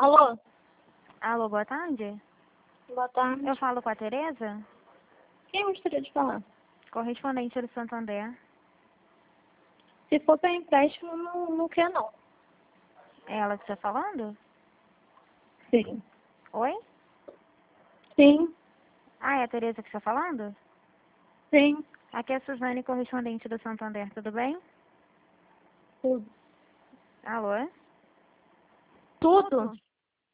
Alô? Alô, boa tarde. Boa tarde. Eu falo com a Tereza, Quem gostaria de falar? correspondente do Santander. Se for para empréstimo, não quer não. É ela que está falando? Sim. Oi? Sim. Ah, é a Tereza que está falando? Sim. Aqui é a Suzane, correspondente do Santander, tudo bem? Tudo. Alô? Tudo?